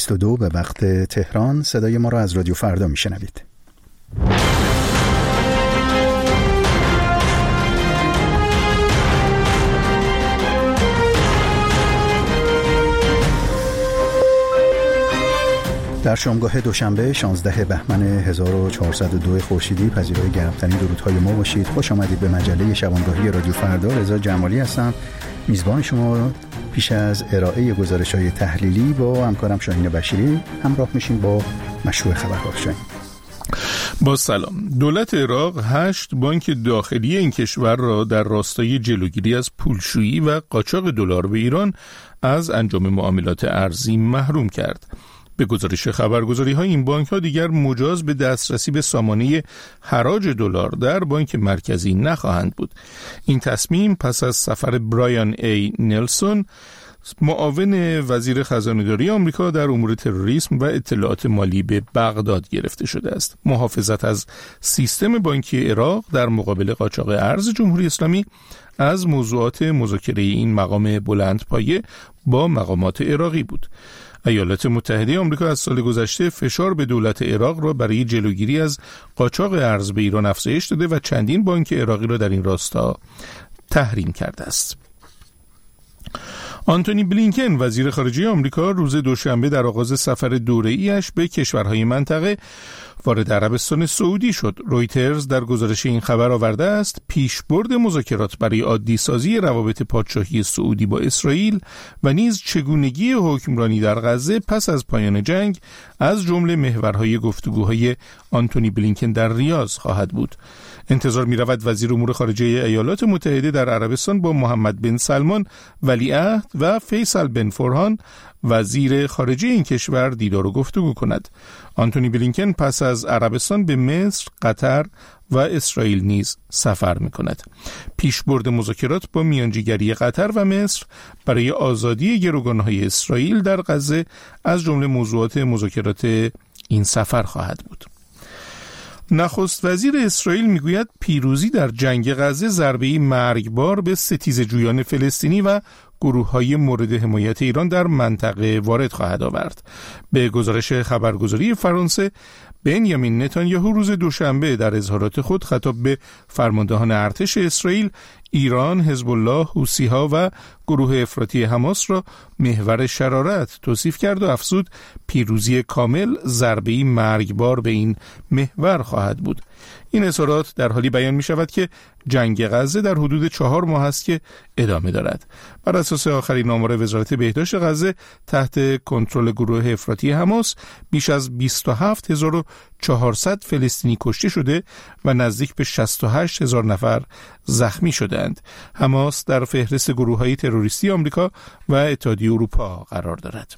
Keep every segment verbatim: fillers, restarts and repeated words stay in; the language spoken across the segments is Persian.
بیست و دو به وقت تهران. صدای ما را از رادیو فردا میشنوید. در شامگاه دوشنبه شانزده بهمن هزار و چهارصد و دو خورشیدی پذیرای گرمترین درودهای ما باشید. خوش آمدید به مجله شبانگاهی رادیو فردا. رضا جمالی هستم، میزبان شما. پیش از ارائه گزارش‌های تحلیلی با همکارم شاهین بشیری همراه میشیم با مشروع خبرها. شاهین. با سلام. دولت عراق هشت بانک داخلی این کشور را در راستای جلوگیری از پولشویی و قاچاق دلار به ایران از انجام معاملات ارزی محروم کرد. به گزارش خبرگزاری‌های این بانک‌ها دیگر مجاز به دسترسی به سامانه حراج دلار در بانک مرکزی نخواهند بود. این تصمیم پس از سفر برایان ای نلسون، معاون وزیر خزانه‌داری آمریکا در امور تروریسم و اطلاعات مالی به بغداد گرفته شده است. محافظت از سیستم بانکی عراق در مقابل قاچاق ارز جمهوری اسلامی از موضوعات مذاکره این مقام بلندپایه با مقامات عراقی بود. ایالات متحده آمریکا از سال گذشته فشار به دولت عراق را برای جلوگیری از قاچاق ارز به ایران افزایش داده و چندین بانک عراقی را در این راستا تحریم کرده است. آنتونی بلینکن وزیر خارجه آمریکا روز دوشنبه در آغاز سفر دوره‌ایش به کشورهای منطقه وارد عربستان سعودی شد. رویترز در گزارش این خبر آورده است پیشبرد مذاکرات برای عادی سازی روابط پادشاهی سعودی با اسرائیل و نیز چگونگی حکمرانی در غزه پس از پایان جنگ از جمله محورهای گفتگوهای آنتونی بلینکن در ریاض خواهد بود. انتظار می رود وزیر امور خارجه ایالات متحده در عربستان با محمد بن سلمان ولیعهد و فیصل بن فرهان وزیر خارجه این کشور دیدار و گفتگو کند. آنتونی بلینکن پس از عربستان به مصر، قطر و اسرائیل نیز سفر می کند. پیشبرد مذاکرات با میانجیگری قطر و مصر برای آزادی گروگانهای اسرائیل در غزه از جمله موضوعات مذاکرات این سفر خواهد بود. نخست وزیر اسرائیل میگوید پیروزی در جنگ غزه ضربه‌ای مرگبار به ستیزجویان فلسطینی و گروه‌های مورد حمایت ایران در منطقه وارد خواهد آورد. به گزارش خبرگزاری فرانسه، بنیامین نتانیاهو روز دوشنبه در اظهارات خود خطاب به فرماندهان ارتش اسرائیل، ایران، حزب الله، حوثی‌ها و گروه افراطی حماس را محور شرارت توصیف کرد و افزود پیروزی کامل ضربه‌ای مرگبار به این محور خواهد بود. این اظهارات در حالی بیان می شود که جنگ غزه در حدود چهار ماه است که ادامه دارد. بر اساس آخرین آمار وزارت بهداشت غزه تحت کنترل گروه افراطی حماس بیش از بیست و هفت هزار و چهارصد فلسطینی کشته شده و نزدیک به شصت و هشت هزار نفر زخمی شدند. حماس در فهرست گروه‌های تروریستی آمریکا و اتحادیه اروپا قرار دارد.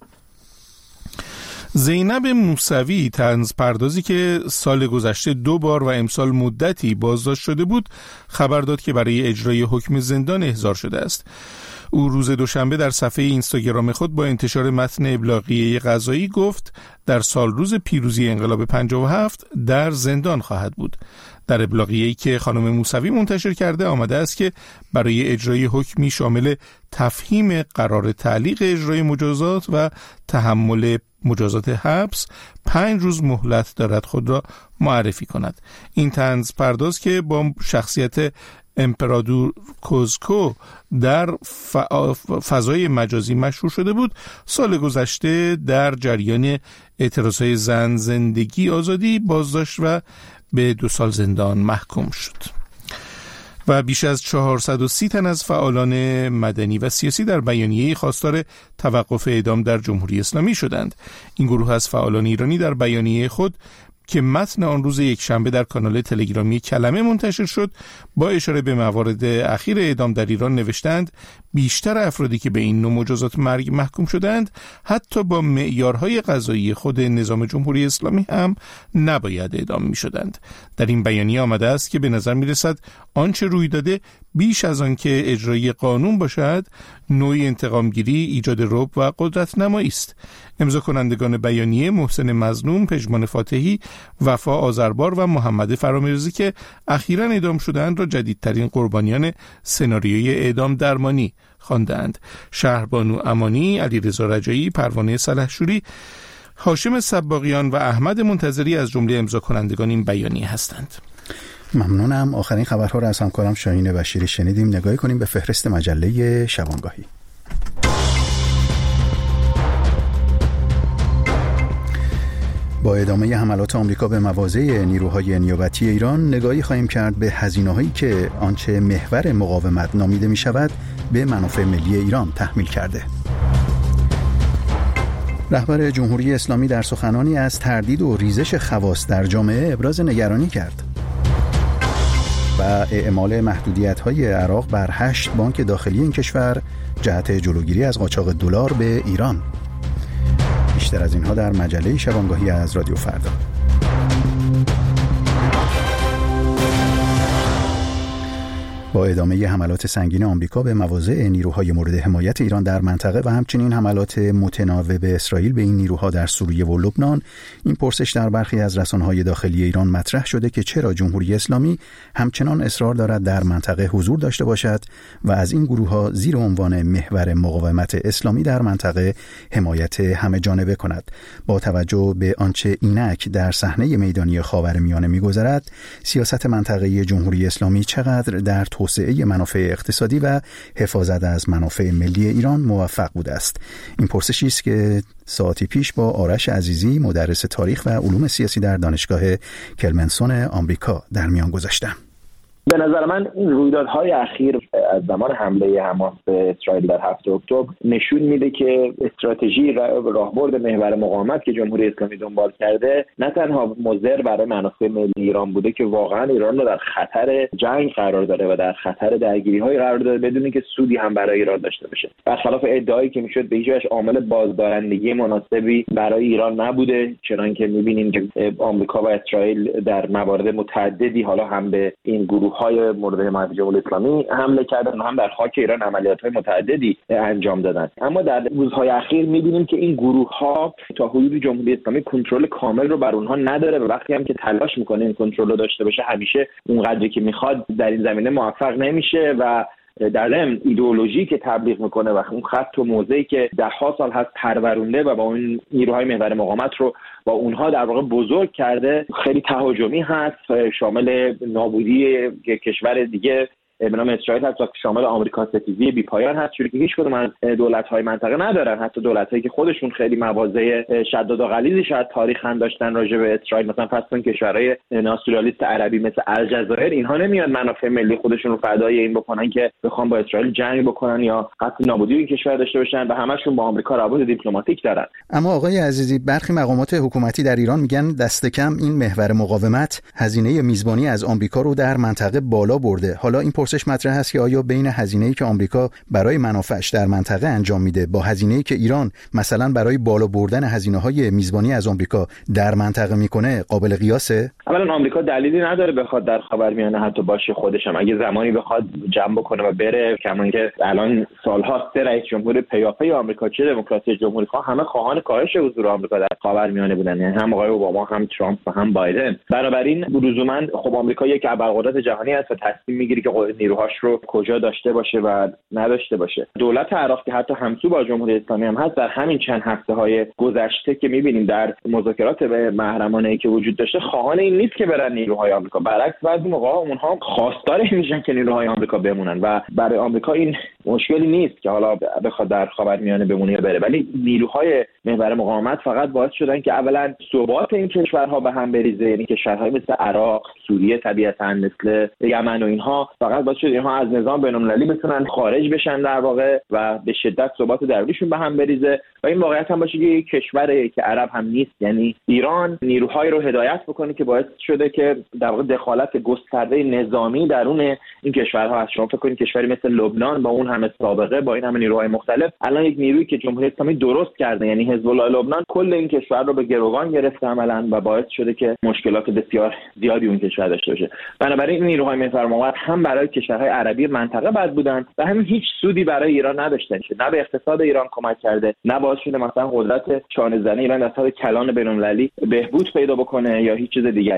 زینب موسوی، طنز پردازی که سال گذشته دو بار و امسال مدتی بازداشت شده بود، خبر داد که برای اجرای حکم زندان احضار شده است. او روز دوشنبه در صفحه اینستاگرام خود با انتشار متن ابلاغیه قضایی گفت در سال روز پیروزی انقلاب پنجاه و هفت در زندان خواهد بود. در ابلاغیه‌ای که خانم موسوی منتشر کرده آمده است که برای اجرای حکمی شامل تفهیم قرار تعلیق اجرای مجازات و تحمل مجازات حبس پنج روز مهلت دارد خود را معرفی کند. این طنز پرداز که با شخصیت امپرادور کوزکو در فضای مجازی مشهور شده بود، سال گذشته در جریان اعتراضهای زن زندگی آزادی بازداشت و به دو سال زندان محکوم شد. و بیش از چهارصد و سی تن از فعالان مدنی و سیاسی در بیانیه خواستار توقف اعدام در جمهوری اسلامی شدند. این گروه از فعالان ایرانی در بیانیه خود که متن آن روز یک شنبه در کانال تلگرامی کلمه منتشر شد، با اشاره به موارد اخیر اعدام در ایران نوشتند بیشتر افرادی که به این نوع مجازات مرگ محکوم شدند حتی با معیارهای قضایی خود نظام جمهوری اسلامی هم نباید اعدام می شدند. در این بیانیه آمده است که به نظر می رسد آنچه روی داده بیش از آن که اجرای قانون باشد نوعی انتقامگیری، ایجاد رعب و قدرت نمایی است. امضا کنندگان بیانیه محسن مظلوم، پژمان فاتحی، وفا آذربار و محمد فرامرزی که اخیراً اعدام شدند را جدیدترین قربانیان سناریوی اعدام درمانی خواندند. شهربانو امانی، علیرضا رجایی، پروانه سلحشوری، هاشم صباغیان و احمد منتظری از جمله امضا کنندگان این بیانیه هستند. ممنونم. آخرین خبرها را از همکارم شاهین بشیری شنیدیم. نگاهی کنیم به فهرست مجله شبانگاهی. با ادامه حملات آمریکا به مواضع نیروهای نیابتی ایران، نگاهی خواهیم کرد به هزینه‌هایی که آنچه محور مقاومت نامیده می شود به منافع ملی ایران تحمیل کرده. رهبر جمهوری اسلامی در سخنانی از تردید و ریزش خواص در جامعه ابراز نگرانی کرد. و اعمال محدودیت‌های عراق بر هشت بانک داخلی این کشور جهت جلوگیری از قاچاق دلار به ایران. بیشتر از اینها در مجله شبانگاهی از رادیو فردا. با ادامه حملات سنگین آمریکا به مواضع نیروهای مورد حمایت ایران در منطقه و همچنین حملات متناوب اسرائیل به این نیروها در سوریه و لبنان، این پرسش در برخی از رسانه‌های داخلی ایران مطرح شده که چرا جمهوری اسلامی همچنان اصرار دارد در منطقه حضور داشته باشد و از این گروه‌ها زیر عنوان محور مقاومت اسلامی در منطقه حمایت همه‌جانبه کند. با توجه به آنچه اینک در صحنه میدانی خاورمیانه می‌گذرد، سیاست منطقه‌ای جمهوری اسلامی چقدر در توسعه منافع اقتصادی و حفاظت از منافع ملی ایران موفق بوده است؟ این پرسشی است که ساعتی پیش با آرش عزیزی، مدرس تاریخ و علوم سیاسی در دانشگاه کلمنسون آمریکا در میان گذاشتم. به نظر من این رویدادهای اخیر از زمان حمله حماس به اسرائیل در هفتم اکتبر نشون میده که استراتژی راهبرد محور مقاومت که جمهوری اسلامی دنبال کرده نه تنها مضر برای منافع ملی ایران بوده که واقعا ایران رو در خطر جنگ قرار داره و در خطر درگیری‌های قرار داره بدون اینکه سودی هم برای ایران داشته باشه. برخلاف ادعایی که میشد به هیچ وجه عامل بازدارندگی مناسبی برای ایران نبوده، چنانکه می‌بینیم که آمریکا و اسرائیل در موارد متعددی حالا هم به این گروه های مورد حمایت جمهوری اسلامی حمله کردن و هم در خاک ایران عملیات‌های متعددی انجام دادن. اما در روزهای اخیر می‌بینیم که این گروه‌ها تا حدودی جمهوری اسلامی کنترل کامل رو بر اونها نداره و وقتی هم که تلاش می‌کنه این کنترل رو داشته باشه همیشه اونقدری که می‌خواد در این زمینه موفق نمیشه و در ضمن ایدئولوژی که تبلیغ میکنه و اون خط و موضعی که ده ها سال هست پرورونده و با اون نیروهای محور مقاومت رو با اونها در واقع بزرگ کرده خیلی تهاجمی هست، شامل نابودی کشور دیگه به نام اسرائیل هست و شامل آمریکا ستیزی بی‌پایان هست، چون که هیچ کدوم از دولت‌های منطقه ندارن، حتی دولت‌هایی که خودشون خیلی مواضع شداد و غلیظی شاید تاریخاً داشتن راجع به اسرائیل، مثلا فرض کن کشورهای ناسیونالیست عربی مثل الجزایر، اینها نمیاد منافع ملی خودشون رو فدای این بکنن که بخوام با اسرائیل جنگ بکنن یا قصد نابودی این کشور داشته باشن و همشون با آمریکا روابط دیپلماتیک دارن. اما آقای عزیزی، برخی مقامات حکومتی در ایران میگن دست کم این محور مقاومت هزینه میزبانی از آمریکا رو در منطقه بالا برده. حالا این پرسش مطرح است که آیا بین هزینه‌ای که آمریکا برای منافعش در منطقه انجام میده با هزینه‌ای که ایران مثلا برای بالا بردن هزینه‌های میزبانی از آمریکا در منطقه میکنه قابل قیاسه؟ اولا آمریکا دلیلی نداره بخواد در خاورمیانه حتی باشه، خودش هم اگه زمانی بخواد جمع بکنه و بره، کما اینکه الان سال‌هاست رئیس جمهور پیاپی آمریکا چه دموکراسی جمهوری خواه همه خواهان کاهش حضور آمریکا در خاورمیانه بودن، یعنی هم آقای اوباما هم ترامپ و هم بایدن. بنابراین لزوما خب آمریکا یک ابرقدرت جهانی است و تصمیم میگیره که نیروهاش رو کجا داشته باشه و نداشته باشه. دولت عراق که حتی همسو با جمهوری اسلامی هم هست، در همین چند هفته‌های گذشته که می‌بینیم در مذاکرات محرمانه‌ای که وجود داشته خواهان این نیست که برن نیروهای آمریکا، برعکس بعضی موقع‌ها اونها خواستار این میشن که نیروهای آمریکا بمونن و برای آمریکا این مشکلی نیست که حالا بخواد در خاورمیانه بمونه یا بره، ولی نیروهای محور مقاومت فقط باعث شدن که اولا ثبات این کشورها به هم بریزه، یعنی کشورهای مثل عراق، سوریه طبیعتاً، مثل یمن و اینها فقط باعث شد اینها از نظام بین‌المللی بتونن خارج بشن در واقع و به شدت ثبات درونیشون به هم بریزه و این واقعیت هم باشه که یک کشوری که عرب هم نیست، یعنی ایران نیروهای رو هدایت بکنه که باعث شده که در واقع دخالت گسترده نظامی درون این کشورها هست. شما فکر کنید کشوری مثل لبنان با اون همه سابقه با این همه نیروهای مختلف الان یک نیرویی که جمهوری اسلامی درست کرده، یعنی حزب الله لبنان، کل این کشور رو به گروگان گرفته عملاً و باعث شده که مشکلات بسیار زیادی اون کشور داشته باشه. بنابراین نیروهای محور مقاومت هم برای کشورهای عربی منطقه بد بودن و همین هیچ سودی برای ایران نداشتن، نه به اقتصاد ایران کمک کرده، نه باعث شده مثلا قدرت چانه‌زنی ایران در سطح کلان بین‌المللی بهبود پیدا بکنه یا هیچ چیز دیگری.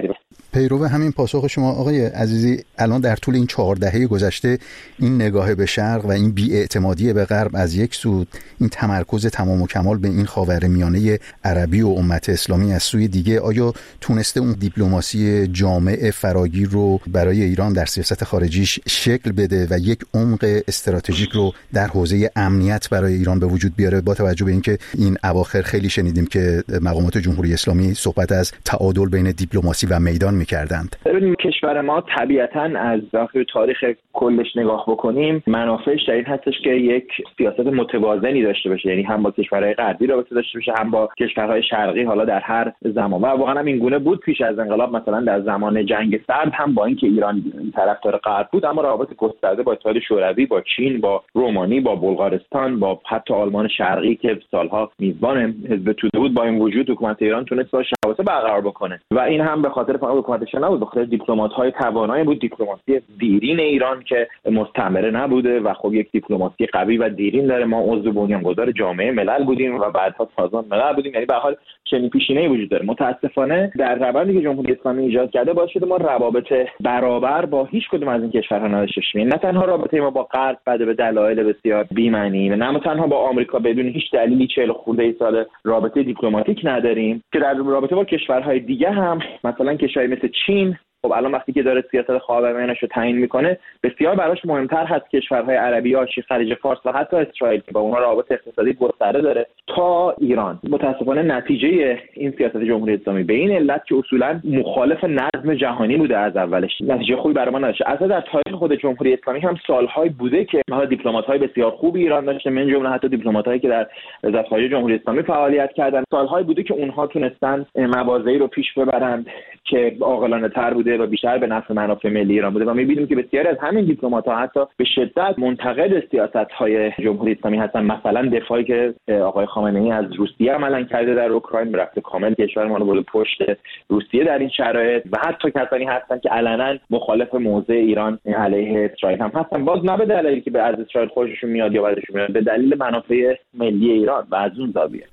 پیرو همین پاسخ شما آقای عزیزی، الان در طول این چهار دهه گذشته این نگاه به شرق و این بی‌اعتمادی به غرب از یک سو، این تمرکز تمام و کمال به این خاورمیانه عربی و امت اسلامی از سوی دیگه، آیا تونسته اون دیپلماسی جامع فراگیر رو برای ایران در سیاست خارجیش شکل بده و یک عمق استراتژیک رو در حوزه امنیت برای ایران به وجود بیاره، با توجه به اینکه این اواخر خیلی شنیدیم که مقامات جمهوری اسلامی صحبت از تعادل بین دیپلماسی و میدان می‌کردند؟ ببینیم کشور ما طبیعتاً از وقتی تاریخ کلش نگاه بکنیم منافعش در این هستش که یک سیاست متوازنی داشته باشه، یعنی هم با کشورهای غربی رابطه داشته باشه هم با کشورهای شرقی، حالا در هر زمان. و واقعا هم این گونه بود پیش از انقلاب، مثلا در زمان جنگ سرد هم با اینکه ایران طرفدار غرب بود اما روابط گسترده با اتحاد شوروی، با چین، با رومانی، با بلغارستان، با حتی آلمان شرقی که سالها میزبان حزب توده بود، با این وجود حکومت ایران تونست با شبکه برقرار بکنه. و این هم به خاطر فقط حکومتش نبود، به خاطر دیپلمات‌های توانایی بود، دیپلماسی دیرین ایران که مستعمره نبوده و خب یک دیپلماسی قوی و دیرین داره. ما عضو بنیانگذار جامعه ملل بودیم و بعدها سازمان ملل بودیم، یعنی به هر حال چنین پیشینه‌ای وجود داره. متأسفانه در روندی که جمهوری اسلامی ایجاد کرده باعث شده ما روابط برابر با هیچ کدوم از این کشورها نداشته باشیم. نه تنها رابطه ما با غرب بده به دلایل بسیار بی‌معنی، نه تنها با آمریکا بدون هیچ دلیلی چهل خورده ای سال رابطه دیپلماتیک نداریم، که در رابطه با کشورهای دیگه هم مثلا کشوری مثل چین خب الان وقتی که داره سیاست خاورمیانه رو تعیین میکنه بسیار براش مهمتر هست کشورهای عربی آشی خلیج فارس و حتی اسرائیل که با اونها روابط اقتصادی گسترده داره تا ایران. متاسفانه نتیجه این سیاست جمهوری اسلامی به این علت که اصولا مخالف نظم جهانی بوده از اولش نتیجه خوبی برای ما نداشته. اصلا در تاریخ خود جمهوری اسلامی هم سالهای بوده که ما دیپلمات‌های بسیار خوبی ایران داشته، من جمله حتی دیپلمات‌هایی که در وزارت خارجه جمهوری اسلامی فعالیت کردن، سالهای بوده که اونها تونستن مواضعی رو پیش ببرند که عاقلانه‌تر بوده و بیشتر به نفع منافع ملی ایران بوده. و می‌بینیم که بسیاری از همین دیپلمات‌ها حتی به شدت منتقد سیاست‌های جمهوری اسلامی هستن. مثلا دفاعی که آقای خامنه‌ای از روسیه عملاً کرده در اوکراین، رفته کامل کشور ما رو برد پشت روسیه در این شرایط، و حتی کسانی هستن که علنا مخالف موضع ایران علیه اسرائیل هم هستن، باز نه به دلیلی که به از اسرائیل خوششون میاد یا بدشون میاد، به دلیل منافع ملی ایران و از اون زاویه.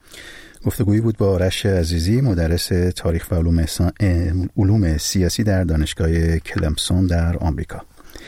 گفتگویی بود با آرش عزیزی، مدرس تاریخ و علوم, علوم سیاسی در دانشگاه کلمسون در آمریکا.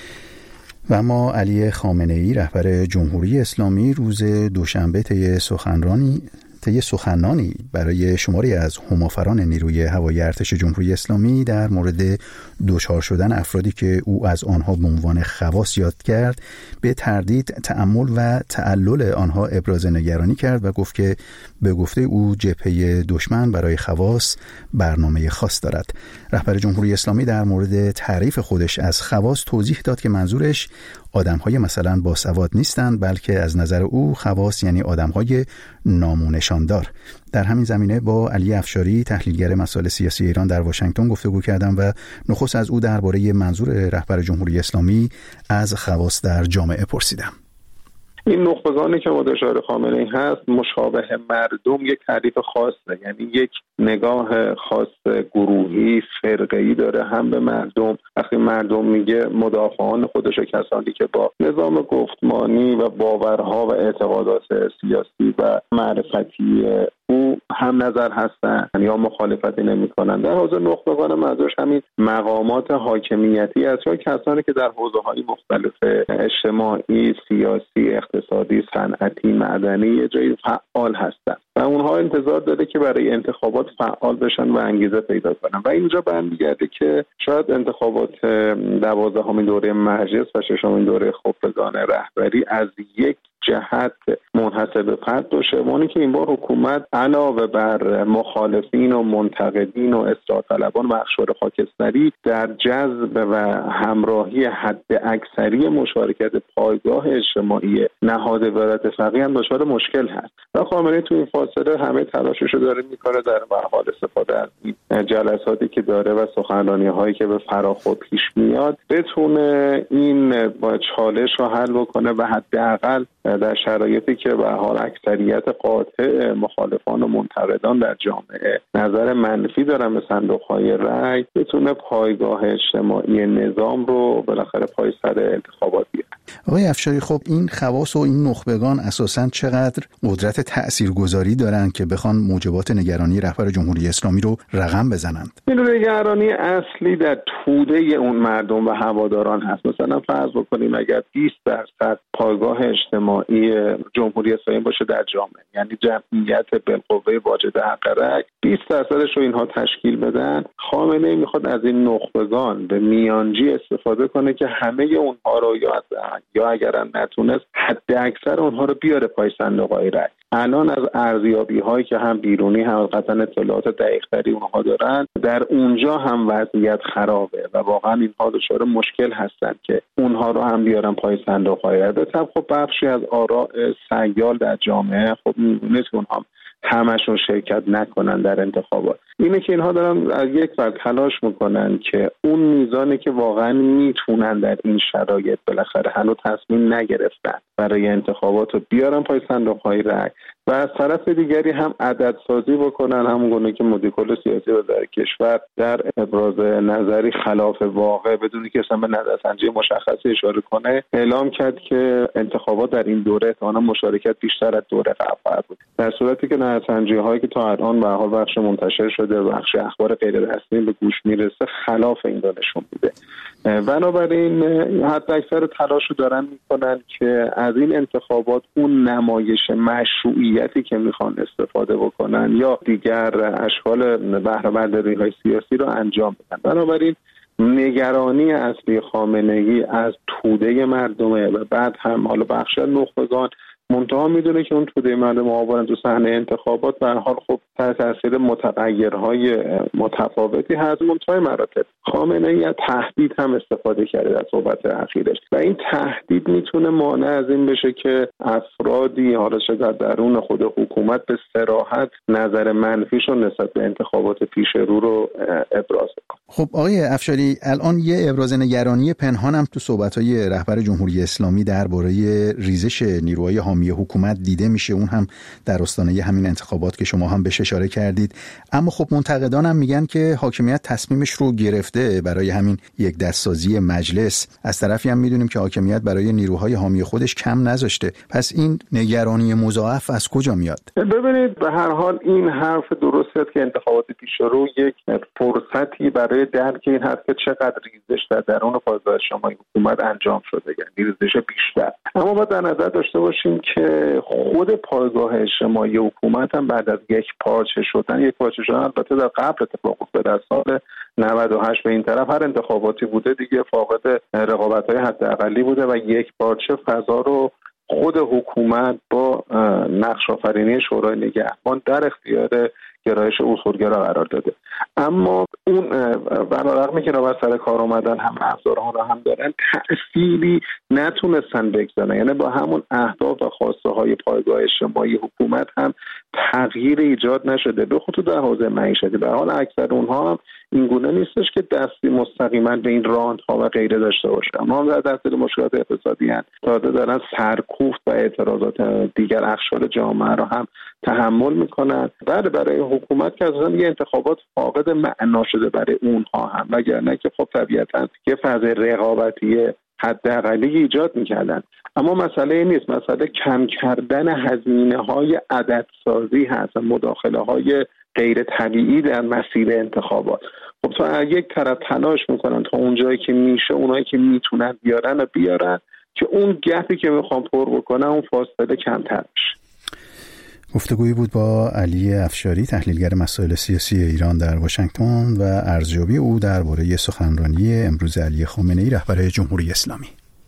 و اما علی خامنه‌ای رهبر جمهوری اسلامی روز دوشنبه طی سخنرانی طی سخنانی برای شماری از همافران نیروی هوایی ارتش جمهوری اسلامی در مورد دچار شدن افرادی که او از آنها به عنوان خواص یاد کرد به تردید، تأمل و تعلل آنها ابراز نگرانی کرد و گفت که به گفته او جبهه دشمن برای خواص برنامه خاص دارد. رهبر جمهوری اسلامی در مورد تعریف خودش از خواص توضیح داد که منظورش آدم‌های مثلا باسواد نیستند، بلکه از نظر او خواص یعنی آدم‌های نام و نشاندار. در همین زمینه با علی افشاری تحلیلگر مسائل سیاسی ایران در واشنگتن گفتگو کردم و نخست از او درباره منظور رهبر جمهوری اسلامی از خواص در جامعه پرسیدم. این نخبگانی که مستشار خامنه‌ای هست مشابه مردم یک تعریف خاصه، یعنی یک نگاه خاص گروهی فرقه‌ای داره هم به مردم. وقتی مردم میگه مدافعان خودش، کسانی که با نظام گفتمانی و باورها و اعتقادات سیاسی و معرفتی او هم نظر هستن یا مخالفتی نمی کنن. در حوزه نخبگان منظورش همین مقامات حاکمیتی است یا کسانی که در حوزه‌های مختلف اجتماعی، سیاسی، اقتصادی، صنعتی، معدنی جایی فعال هستند و اونها انتظار داره که برای انتخابات فعال بشن و انگیزه پیدا کنن. و اینجا برمیگرده که شاید انتخابات دوازدهمین دوره مجلس و ششمین دوره خبرگان رهبری از یک جهت منحصر به فرد باشه، اونی که این بار حکومت علاوه بر مخالفین و منتقدین و اصلاح طلبان و اخشار خاکستری در جذب و همراهی حد اکثری مشارکت پایگاه اجتماعی نهاد ولایت فقیه هم دچار مشکل هست و خامنه‌ای تو این فاصله همه تلاششو داره میکنه در حال استفاده از این جلساتی که داره و سخنرانی‌هایی که به فراخور پیش میاد بتونه این با چالش رو حل بکنه و حداقل در شرایطی که به حال اکثریت قاطع مخالفان و منتقدان در جامعه نظر منفی دارن به صندوق‌های رأی بتونه پایگاه اجتماعی نظام رو بالاخره پای سر انتخابات بیاره. آقای افشاری، خب این خواص و این نخبگان اساساً چقدر قدرت تاثیرگذاری دارن که بخوان موجبات نگرانی رهبر جمهوری اسلامی رو رقم بزنند؟ این نگرانی اصلی در توده اون مردم و هواداران هست. مثلا فرض بکنیم اگر بیست درصد پایگاه اجتماعی جمهوری اسلامی باشه در جامعه، یعنی جمعیت بالقوه واجد حق رأی، بیست درصدش رو اینها تشکیل بدن، خامنه‌ای میخواد از این نخبگان به میانجی استفاده کنه که همه اونها رو یا یا اگر نتونست حد اکثر اونها رو بیاره پای صندوق‌های رأی. الان از ارزیابی‌هایی که هم بیرونی هم قطعا اطلاعات دقیق‌تری اونها دارن، در اونجا هم وضعیت خرابه و واقعا اینها دچار مشکل هستن که اونها رو هم بیارن پای صندوق‌های رأی. البته خب بخشی از آراء سیال در جامعه خب نیست اونها همشون شرکت نکنن در انتخابات. اینه که اینها دارن از یک ور تلاش میکنن که اون میزانی که واقعا میتونن در این شرایط، بالاخره هنوز تصمیم نگرفتن، برای انتخابات رو بیارن پای صندوق‌های رأی و از طرف دیگری هم عدد سازی بکنن، همون گونه که مدیر کل سیاسی وزارت کشور در ابراز نظری خلاف واقع بدون که اصلا به نظرسنجی مشخصی اشاره کنه اعلام کرد که انتخابات در این دوره احتمالاً مشارکت بیشتر از دوره قبل خواهد بود، در صورتی که نظرسنجی هایی که تا الان به هر حال بخش منتشر شده و بخش اخبار غیر رسمی به گوش میرسه خلاف این رو نشون میده. بنابراین حتی اکثر تلاش رو دارن میکنن که از این انتخابات اون نمایش مشروعیتی که میخوان استفاده بکنن یا دیگر اشکال بهره برداری های سیاسی رو انجام بدن. بنابراین نگرانی اصلی خامنه‌ای از توده مردمه و بعد هم حالا بخش نخبگان منتها میدونه که اون توده مردم آوارن تو صحنه انتخابات به هر حال خب تحت تاثیر متغیرهای متفاوتی هست. منتهای مراتب خامنه‌ای از تهدید هم استفاده کرده در صحبت اخیرش و این تهدید میتونه مانع از این بشه که افرادی حالا چه در درون خود حکومت به صراحت نظر منفیشون نسبت به انتخابات پیش رو رو ابراز کنه. خب آقای افشاری، الان یه ابراز نگرانی پنهان هم تو صحبت‌های رهبر جمهوری اسلامی درباره ریزش نیروهای حامی حکومت دیده میشه، اون هم در آستانه همین انتخابات که شما هم بهش اشاره کردید. اما خب منتقدان هم میگن که حاکمیت تصمیمش رو گرفته برای همین یک دستسازی مجلس، از طرفی هم میدونیم که حاکمیت برای نیروهای حامی خودش کم نذاشته. پس این نگرانی مضاعف از کجا میاد؟ ببینید به هر حال این حرف درسته که انتخابات پیش رو یک فرصتی برای درک این هست که چقدر ریزش در درون پایگاه اجتماعی حکومت انجام شده، یعنی ریزش بیشتر. اما باید در نظر داشته باشیم که خود پایگاه اجتماعی حکومت هم بعد از یک پارچه شدن یک پارچه شدن البته در قبل اتفاق افتاده، در سال نود و هشت به این طرف هر انتخاباتی بوده دیگه فاقد رقابت‌های حداقلی بوده و یک پارچه فضا رو خود حکومت با نقش آفرینی شورای نگهبان در اختیار گرایش اصولگرا قرار داده. اما اون برای که را سر کار آمدن هم ابزارها را هم دارن تأثیری نتونستن بگذارن، یعنی با همون اهداف و خواسته های پایگاه اجتماعی حکومت هم تغییر ایجاد نشده، به خصوص در حوزه معیشتی. به حال اکثر اونها هم این گونه نیستش که دستی مستقیما به این راندها و غیره داشته باشه، اما هم در دست مشکلات اقتصادی هستند، تازه دارن سرکوفت و اعتراضات دیگر اقشار جامعه را هم تحمل میکنن. بعد برای حکومت که اصلا یه انتخابات فاقد معنا شده برای اونها هم، وگرنه که خب طبیعتاً یه فضای رقابتی حداقلی ایجاد میکردن. اما مسئله نیست، مسئله کم کردن هزینه‌های عددسازی هست، مداخله های غیر طبیعی در مسیر انتخابات. خب تا یک طرف تلاش میکنن تا اونجایی که میشه اونایی که میتونن بیارن و بیارن که اون گپی که میخوام پر بکنن اون فاصله کمتر بشه. گفتگویی بود با علی افشاری، تحلیلگر مسائل سیاسی ایران در واشنگتن و ارزیابی او درباره سخنرانی امروز علی خامنه‌ای رهبر جمهوری اسلامی.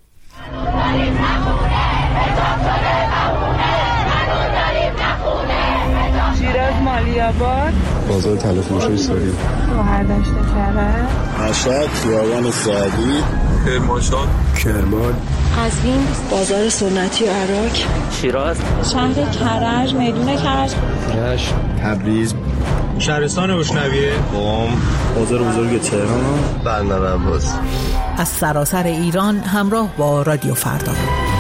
شیراز مالی‌آباد، بازار طلا فروشی ساری، گوهردشت کرج، مشهد، خیابان سعدی، کرمانشاه، کرمان، قزوین، بازار سنتی عراق، شیراز، شهر کرج، میدون کرج، رشت، تبریز، شهرستان بوشنویه، قم، بازار بزرگ تهران، بندر عباس. از سراسر ایران همراه با رادیو فردا.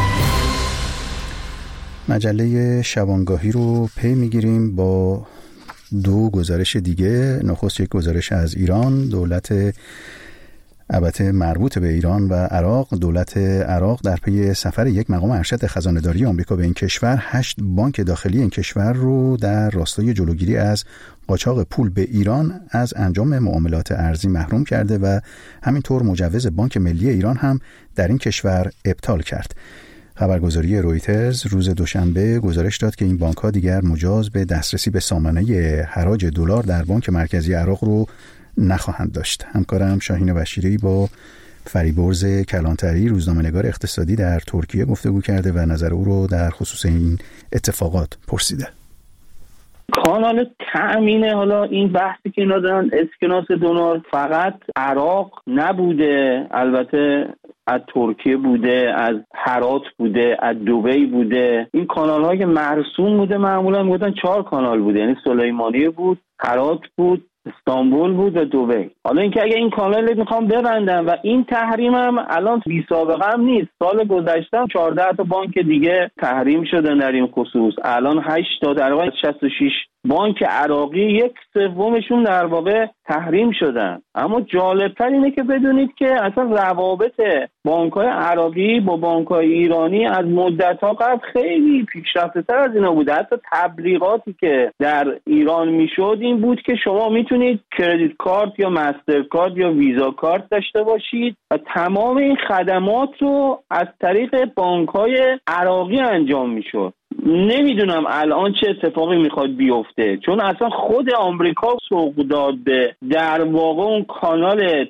مجله شبانگاهی رو پی میگیریم با دو گزارش دیگه. نخست یک گزارش از ایران. دولت البته مربوط به ایران و عراق، دولت عراق در پی سفر یک مقام ارشد خزانه‌داری آمریکا به این کشور، هشت بانک داخلی این کشور رو در راستای جلوگیری از قاچاق پول به ایران از انجام معاملات ارزی محروم کرده و همینطور مجوز بانک ملی ایران هم در این کشور ابطال کرد. خبرگزاری رویترز روز دوشنبه گزارش داد که این بانک‌ها دیگر مجاز به دسترسی به سامانه حراج دلار در بانک مرکزی عراق رو نخواهند داشت. همکارم شاهین بشیری با فریبرز کلانتری، روزنامه‌نگار اقتصادی در ترکیه، گفتگو کرده و نظر او رو در خصوص این اتفاقات پرسیده. کانال تأمین حالا این بحثی که اینا دارن اسکناس دلار فقط عراق نبوده، البته از ترکیه بوده، از هرات بوده، از دبی بوده. این کانال ها که مرسوم بوده معمولا بودن چهار کانال بوده، یعنی سلیمانیه بود، هرات بود، استانبول بود و دبی. حالا اینکه اگه این کانال میخوام ببندن و این تحریم هم الان بی سابقه هم نیست، سال گذشته هم چهارده تا بانک دیگه تحریم شدن در این خصوص. الان هشت تا در واقع شصت و شش بانک عراقی، یک سومشون در واقع تحریم شدن. اما جالبتر اینه که بدونید که اصلا روابط بانک‌های عراقی با بانک‌های ایرانی از مدت‌ها قبل خیلی پیشرفته‌تر از اینا بوده. حتی تبلیغاتی که در ایران میشد این بود که شما میتونید کردیت کارت یا مستر کارت یا ویزا کارت داشته باشید و تمام این خدمات رو از طریق بانک‌های عراقی انجام میشد. نمیدونم الان چه اتفاقی میخواد بیفته، چون اصلا خود آمریکا سوق داد به در واقع اون کانال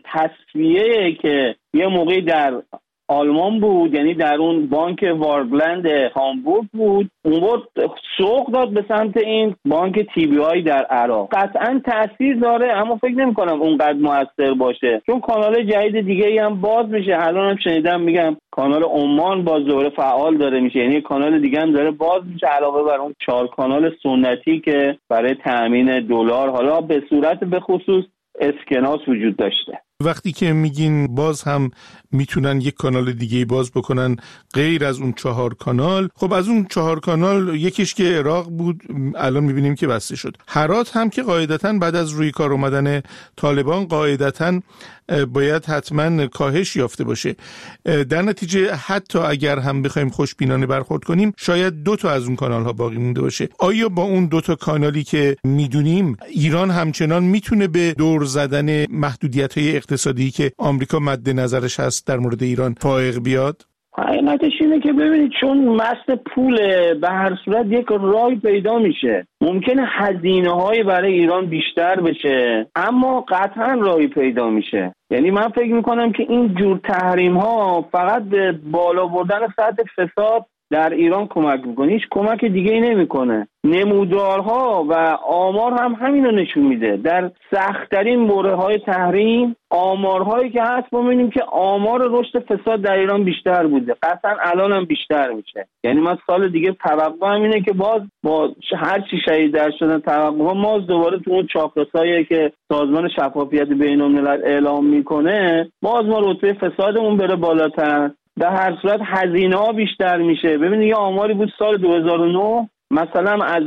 تصفیه که یه موقعی در آلمان بود، یعنی در اون بانک وارگلند هامبورگ بود، اون بود سوق داد به سمت این بانک تی بی آی در عراق. قطعا تأثیر داره، اما فکر نمی کنم اونقدر موثر باشه، چون کانال جدید دیگه ای هم باز میشه. الان هم شنیدم میگم کانال عمان باز دوره فعال داره میشه، یعنی کانال دیگه هم داره باز میشه علاوه بر اون چهار کانال سنتی که برای تأمین دلار حالا به صورت به خصوص اسکناس وجود داشته. وقتی که میگین باز هم میتونن یک کانال دیگه باز بکنن غیر از اون چهار کانال، خب از اون چهار کانال یکیش که عراق بود الان میبینیم که بسته شد. هرات هم که قاعدتاً بعد از روی کار اومدن طالبان قاعدتاً باید حتما کاهش یافته باشه. در نتیجه حتی اگر هم بخوایم خوشبینانه برخورد کنیم شاید دو تا از اون کانال ها باقی مونده باشه. آیا با اون دو تا کانالی که میدونیم ایران همچنان میتونه به دور زدن محدودیت های اقتصادی که آمریکا مد نظرش هست در مورد ایران فائق بیاد؟ حقیقتش اینه که ببینید چون مست پوله به هر صورت یک راه پیدا میشه. ممکنه هزینه های برای ایران بیشتر بشه اما قطعا راهی پیدا میشه. یعنی من فکر میکنم که این جور تحریم ها فقط به بالا بردن سطح فساد در ایران کمک میکنه، هیچ کمک دیگه ای نمیکنه. نمودارها و آمار هم همین رو نشون میده. در سخت‌ترین برهه‌های تحریم آمارهایی که هست ما می‌بینیم که آمار رشد فساد در ایران بیشتر بوده، قطعا الان هم بیشتر میشه. یعنی من سال دیگه توقعم اینه که باز با هر چی شهید در شدن توقعها ما دوباره تو اون چاپرسایی که سازمان شفافیت بین‌الملل اعلام میکنه باز ما رتبه فسادمون بره بالاتر. در هر صورت هزینه ها بیشتر میشه. ببینید یه آماری بود سال دو هزار و نه مثلا از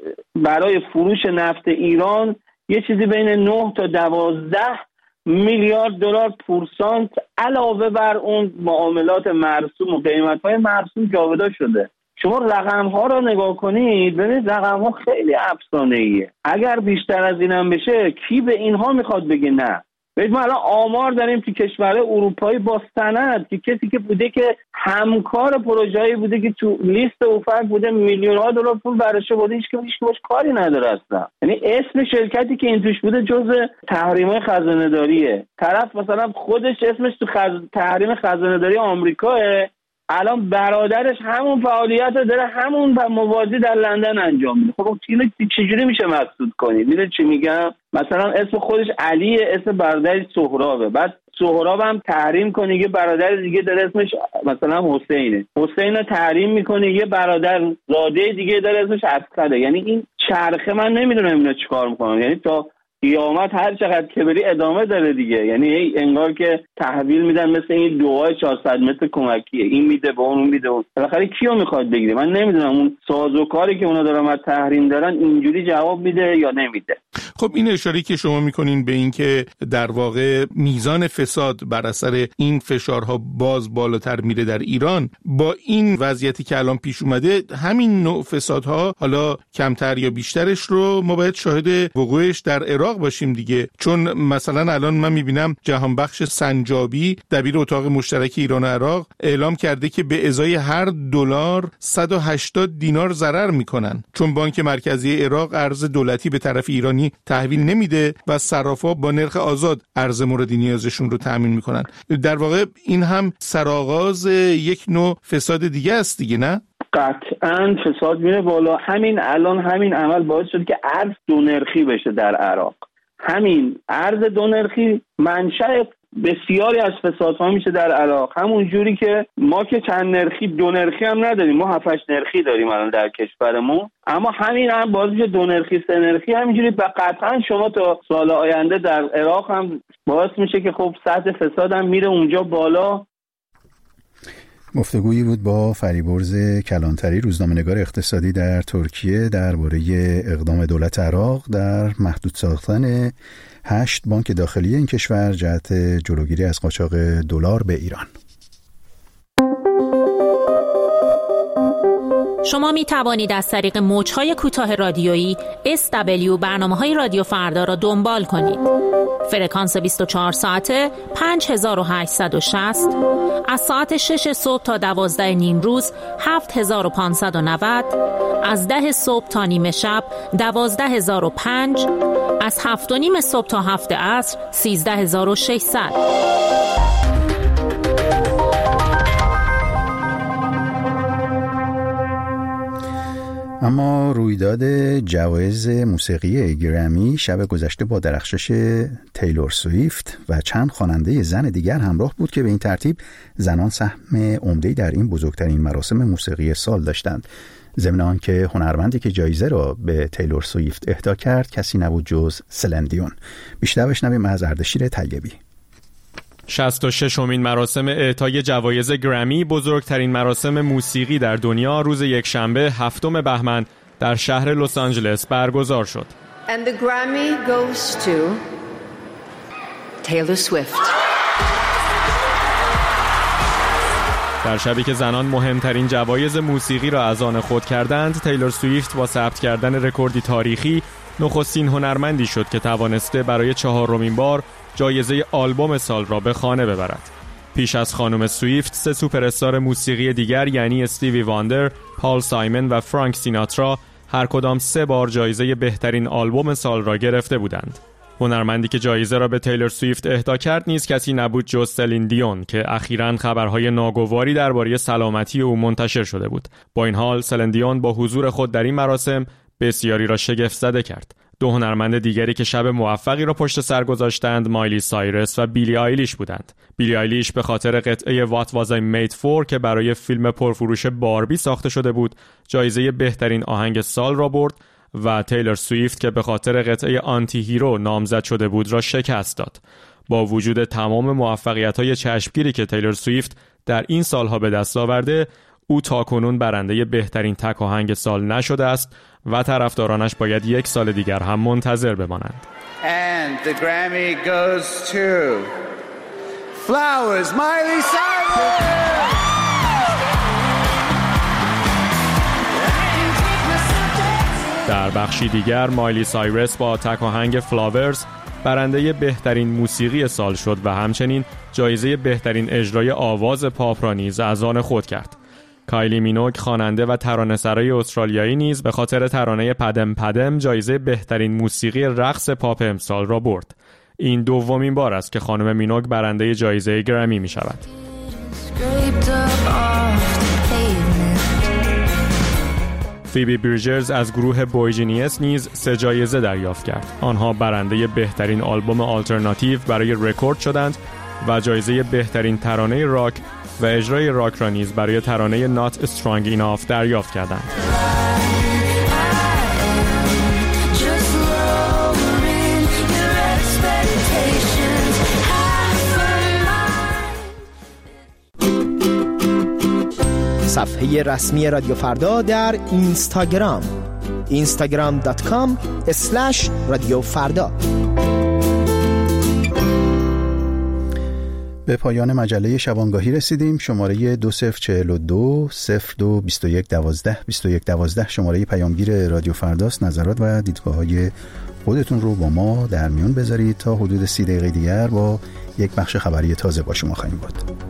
برای فروش نفت ایران یه چیزی بین نه تا دوازده میلیارد دلار پورسانت علاوه بر اون معاملات مرسوم و قیمت‌های مرسوم جابجا شده. شما رقم ها رو نگاه کنید ببینید رقم ها خیلی افسانه‌ایه. اگر بیشتر از اینم بشه کی به اینها میخواد بگه نه؟ ببین ما الان آمار داریم که کشورهای اروپایی با سند که کسی که بوده که همکار پروژه‌ای بوده که تو لیست اوفک بوده میلیون ها دلار پول برشه بوده، هیچ که هیچ باش کاری نداره اصلا. یعنی اسم شرکتی که این توش بوده جزء تحریم‌های خزانه‌داریه. طرف مثلا خودش اسمش تو خز... تحریم خزانه‌داری آمریکاه، الان برادرش همون فعالیت رو داره همون موازی در لندن انجام میده. خب اینو چجوری میشه مسدود کنید؟ میدونید چی میگم؟ مثلا اسم خودش علیه، اسم برادرش سهرابه، بعد سهراب هم تحریم کنه یه برادر دیگه داره اسمش مثلا حسینه، حسین رو تحریم میکنه یه برادر زاده دیگه داره اسمش اصغره. یعنی این چرخه من نمیدونم اینا چیکار میکنن، یعنی تا قیامت هر چقدر که بری ادامه داره دیگه. یعنی انگار که تحویل میدن مثل این دعای چهارصد متر کمکیه، این میده به اون، اون میده اون. بالاخره کیو میخواد بگیره؟ من نمیدونم اون سازوکاری که اونا دارن از تحریم دارن اینجوری جواب میده یا نمیده. خب این اشاره که شما میکنین به این که در واقع میزان فساد بر اثر این فشارها باز بالاتر میره در ایران، با این وضعیتی که الان پیش اومده همین نوع فسادها حالا کمتر یا بیشترش رو ما باید شاهد وقوعش در عراق باشیم دیگه. چون مثلا الان من میبینم جهانبخش سنجابی دبیر اتاق مشترک ایران و عراق اعلام کرده که به ازای هر دلار صد و هشتاد دینار ضرر میکنن، چون بانک مرکزی عراق ارز دولتی به طرف ایرانی تحویل نمیده و صرافا با نرخ آزاد ارز مورد نیازشون رو تامین میکنن. در واقع این هم سرآغاز یک نوع فساد دیگه است دیگه، نه؟ قطعاً فساد میره بالا. همین الان همین عمل باعث شد که ارز دو نرخی بشه در عراق. همین ارز دو نرخی منشأ بسیاری از فسادها میشه در عراق. همون جوری که ما که چند نرخی دو نرخی هم نداریم، ما هفت هشت نرخی داریم الان در کشورمون، اما همین هم باعث میشه دو نرخی سه نرخی همینجوری. و قطعا شما تا سال آینده در عراق هم باعث میشه که خب سطح فساد هم میره اونجا بالا. گفتگویی بود با فریبرز کلانتری، روزنامه‌نگار اقتصادی در ترکیه، درباره اقدام دولت عراق در محدود ساختن هشت بانک داخلی این کشور جهت جلوگیری از قاچاق دلار به ایران. شما می توانید از طریق موج‌های کوتاه رادیویی اس دبلیو برنامه‌های رادیو فردا را دنبال کنید. فرکانس بیست و چهار ساعته پنج هزار و هشتصد و شصت، از ساعت شش صبح تا دوازده نیم روز هفت هزار و پانصد و نود، از ده صبح تا نیمه شب دوازده هزار و پنج، از هفت و نیم صبح تا هفت عصر سیزده هزار و ششصد. اما رویداد جوایز موسیقی گرمی شب گذشته با درخشش تیلور سویفت و چند خواننده زن دیگر همراه بود که به این ترتیب زنان سهم عمده‌ای در این بزرگترین مراسم موسیقی سال داشتند. ضمن آنکه هنرمندی که جایزه را به تیلور سویفت اهدا کرد کسی نبود جز سلن دیون. بیشتر بشنویم از اردشیر طیبی. شصت و ششمین مراسم اعطای جوایز گرمی، بزرگترین مراسم موسیقی در دنیا، روز یکشنبه هفتم بهمن در شهر لس آنجلس برگزار شد. And the Grammy goes to Taylor Swift. در شبی که زنان مهمترین جوایز موسیقی را از آن خود کردند، تیلور سویفت با ثبت کردن رکوردی تاریخی نخستین هنرمندی شد که توانسته برای چهارمین بار جایزه آلبوم سال را به خانه ببرد. پیش از خانم سویفت سه سوپر استار موسیقی دیگر یعنی استیوی واندر، پال سایمن و فرانک سیناترا هر کدام سه بار جایزه بهترین آلبوم سال را گرفته بودند. هنرمندی که جایزه را به تیلور سویفت اهدا کرد نیز کسی نبود جز سلین دیون که اخیراً خبرهای ناگواری درباره سلامتی او منتشر شده بود. با این حال سلین دیون با حضور خود در این مراسم بسیاری را شگفت زده کرد. دو هنرمند دیگری که شب موفقی را پشت سر گذاشتند مایلی سایرس و بیلی آیلیش بودند. بیلی آیلیش به خاطر قطعه What Was I Made For که برای فیلم پرفروش باربی ساخته شده بود جایزه بهترین آهنگ سال را برد و تیلور سویفت که به خاطر قطعه آنتی هیرو نامزد شده بود را شکست داد. با وجود تمام موفقیت‌های چشمگیری که تیلور سویفت در این سالها به دست آورده، او تاکنون برنده بهترین تک آهنگ سال نشده است و طرفدارانش باید یک سال دیگر هم منتظر بمانند. And the Grammy goes to Flowers, Miley Cyrus. در بخشی دیگر مایلی سایرس با تک آهنگ فلاورز برنده بهترین موسیقی سال شد و همچنین جایزه بهترین اجرای آواز پاپ را نیز از آن خود کرد. کایلی مینوگ خواننده و ترانه‌سرای استرالیایی نیز به خاطر ترانه پدم پدم جایزه بهترین موسیقی رقص پاپ امسال را برد. این دومین بار است که خانم مینوگ برنده جایزه گرمی می شود. فیبی بریجرز از گروه بویجینیس نیز سه جایزه دریافت کرد. آنها برنده بهترین آلبوم آلترناتیو برای رکورد شدند و جایزه بهترین ترانه راک و اجرای راک را نیز برای ترانه Not Strong Enough دریافت کردند. صفحه رسمی رادیو فردا در اینستاگرام اینستاگرام دات کام اسلش رادیو فردا. به پایان مجله شبانگاهی رسیدیم. شماره دو صفر چهل و دو صفر دو بیست و یک دوازده بیست و یک دوازده شماره پیامگیر رادیو فرداست. نظرات و دیدگاه‌های خودتون رو با ما در میون بذارید تا حدود سی دقیقه دیگر با یک بخش خبری تازه با شما خواهیم بود.